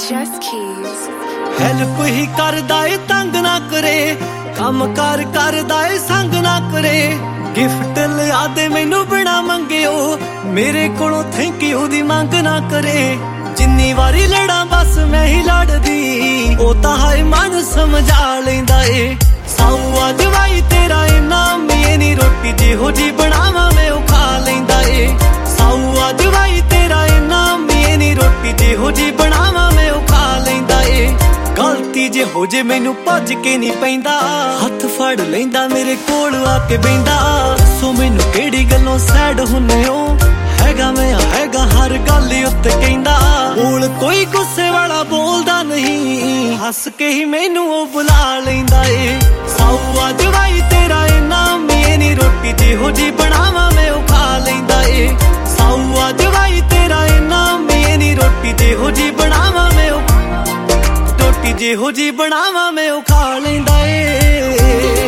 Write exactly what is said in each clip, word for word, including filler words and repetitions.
Just Keys. Help ਹੀ ਕਰਦਾ ਏ ਤੰਗ ਨਾ ਕਰੇ, ਕੰਮ ਕਾਰ ਕਰਦਾ ਏ ਸੰਗ ਨਾ ਕਰੇ। ਗਿਫਟ ਲਿਆ ਦੇ ਮੈਨੂੰ ਬਿਨਾ ਮੰਗਿਓ, ਮੇਰੇ ਕੋਲੋਂ ਥੈਂਕ ਯੂ ਦੀ ਮੰਗ ਨਾ ਕਰੇ। ਜਿੰਨੀ ਵਾਰੀ ਲੜਾਂ ਬਸ ਮੈਂ ਹੀ ਲੜਦੀ, ਉਹ ਤਾਂ ਹਾਏ ਮਨ ਸਮਝਾ ਲੈਂਦਾ ਏ। ਸਾਊ ਅੱਜ ਵਾਈ ਤੇਰਾ ਇਨਾਮ ਏ ਨੀ, ਰੋਟੀ ਜਿਹੋ ਜੀ ਬਣਾਵਾਂ ਮੈਂ ਉਹ ਖਾ ਲੈਂਦਾ ਏ। ਸਾਊ ਅੱਜ ਵਾਈ ਤੇਰਾ ਇਨਾਮ ਏ ਨੀ, ਰੋਟੀ ਜਿਹੋ ਜੀ ਬਣਾਵਾਂ ਮੈਂ ਉਹ ਖਾ ਲੈਂਦਾ ਏ। ਗਲਤੀ ਜੇ ਹੋ ਜੇ ਮੈਨੂੰ ਭੱਜ ਕੇ ਨਹੀਂ ਪੈਂਦਾ, ਹੱਥ ਫੜ ਲੈਂਦਾ ਮੇਰੇ ਕੋਲ ਆ ਕੇ ਬੈਂਦਾ। ਦੱਸੋ ਮੈਨੂੰ ਕਿਹੜੀ ਗੱਲੋਂ ਸੈਡ ਹੁੰਨੇ ਹੋ, ਹੈਗਾ ਮੈਂ ਹੈਗਾ ਹਰ ਗੱਲ ਉੱਤੇ ਕਹਿੰਦਾ। ਬੋਲ ਕੋਈ ਗੁੱਸੇ ਵਾਲਾ ਬੋਲਦਾ ਨਹੀਂ, ਹੱਸ ਕੇ ਹੀ ਮੈਨੂੰ ਉਹ ਬੁਲਾ ਲੈਂਦਾ ਏ। ਸਾਊ ਅੱਜ ਵਾਈ ਤੇਰਾ ਇਨਾਮ ਏ ਨੀ, ਰੋਟੀ ਜਿਹੋ ਜੀ ਬਣਾਵਾਂ ਮੈਂ ਉਹ ਖਾ ਲੈਂਦਾ ਏ। ਸਾਊ ਅੱਜ ਵਾਈ ਤੇਰਾ ਇਨਾਮ ਏ ਨੀ, ਰੋਟੀ ਜਿਹੋ ਜੀ ਬਣਾਵਾਂ ਮੈਂ ਉਹ ਰੋਟੀ ਜਿਹੋ ਜੀ ਬਣਾਵਾਂ ਮੈਂ ਉਹ ਖਾ ਲੈਂਦਾ ਏ।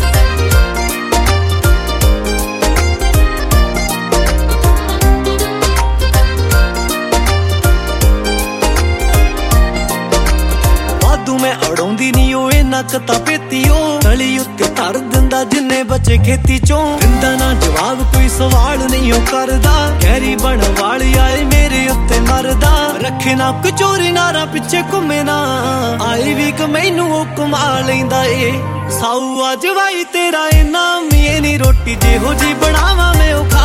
ਵਾਧੂ ਮੈਂ ਅੜਾਉਂਦੀ ਨੀ ਉਹ ਇੰਨਾ ਕੁ ਤਾਂ ਪੇਤੀ, ਉਹ ਗਲੀ ਉੱਤੇ ਧਰ ਦਿੰਦਾ ਜਿੰਨੇ ਬੱਚੇ ਖੇਤੀ ਚੋਂ। ਦਿੰਦਾ ਨਾ ਜਵਾਬ ਕੋਈ ਸਵਾਲ ਨਹੀਂ ਉਹ ਕਰਦਾ, ਗਹਿਰੀ ਬਣ ਵਾਲੀ ਆਏ ਮੇਰੇ ਉੱਤੇ ਮਰਦਾ। ਰੱਖੇ ਨਾ ਕਚੋਰੀ ਨਾਰਾ ਪਿੱਛੇ ਘੁੰਮੇ ਨਾ, ਆਈ ਵੀ ਕ ਮੈਨੂੰ ਉਹ ਕਮਾ ਲੈਂਦਾ ਏ। ਸਾਊ ਅੱਜ ਵਾਈ ਤੇਰਾ ਇਨਾਮ ਏ ਨੀ, ਰੋਟੀ ਜਿਹੋ ਜੀ ਬਣਾਵਾਂ ਮੈਂ ਉਹ